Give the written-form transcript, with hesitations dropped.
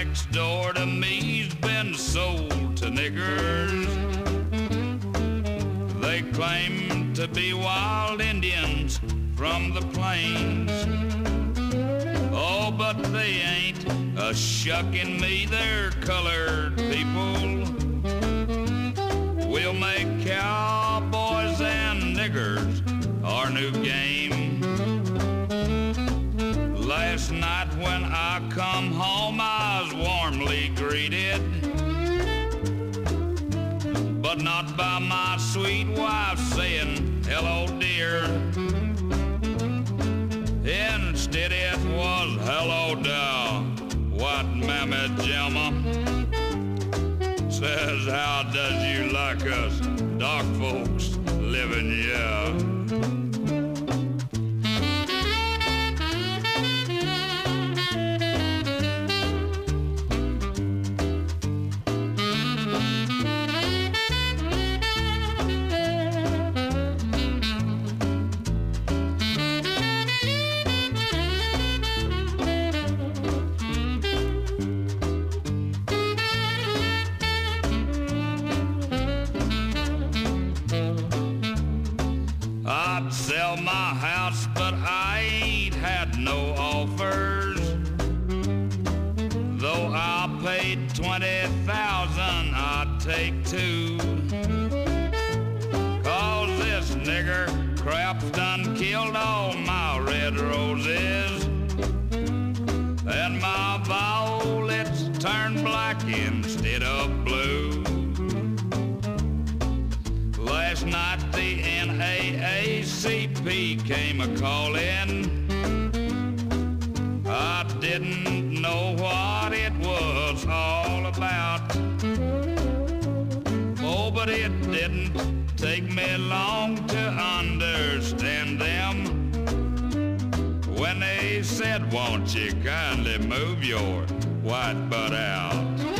next door to me's been sold to niggers. They claim to be wild Indians from the plains. Oh, but they ain't a shucking me, they're colored people. We'll make cowboys and niggers our new game. Last night when I come home I was warmly greeted, but not by my sweet wife saying, hello dear. Instead it was, hello there, white mammy Gemma. Says, how does you like us dark folks living here? I'd sell my house, but I ain't had no offers. Though I paid $20,000, I'd take two. 'Cause this nigger crap's done killed all my red roses, and my violets turned black instead of blue. Last night the NAACP came a-callin'. I didn't know what it was all about. Oh, but it didn't take me long to understand them when they said, won't you kindly move your white butt out?